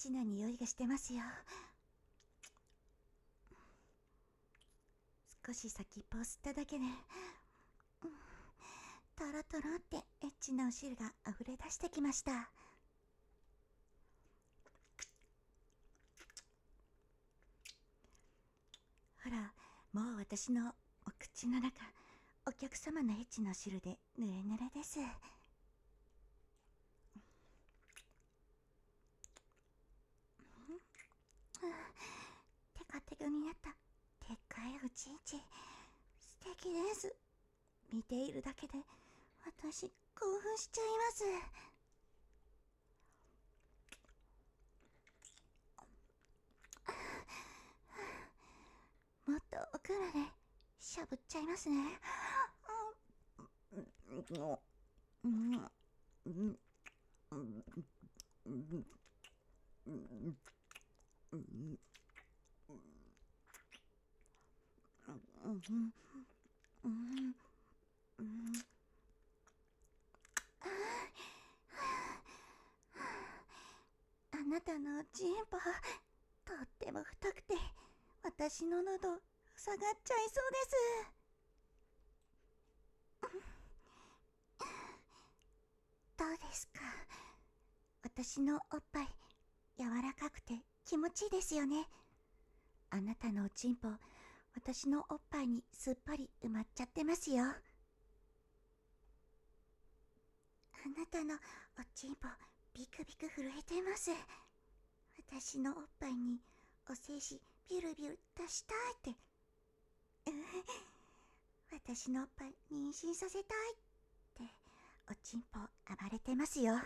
チな匂いがしてますよ。少し先っぽを吸っただけで、トロトロってエッチなお汁が溢れ出してきました。ほら、もう私のお口の中、お客様のエッチなお汁でぬれぬれです。テカテカになったでっかいおちんち、素敵です。見ているだけで私興奮しちゃいます。もっと奥までしゃぶっちゃいますね。あなたのチンポ、とっても太くて私の喉塞がっちゃいそうです。どうですか、私のおっぱい柔らかくて気持ちいいですよね。あなたのおちんぽ、私のおっぱいにすっぽり埋まっちゃってますよ。あなたのおちんぽビクビク震えてます。私のおっぱいにお精子ビュルビュル出したいって、私のおっぱい妊娠させたいっておちんぽ暴れてますよ。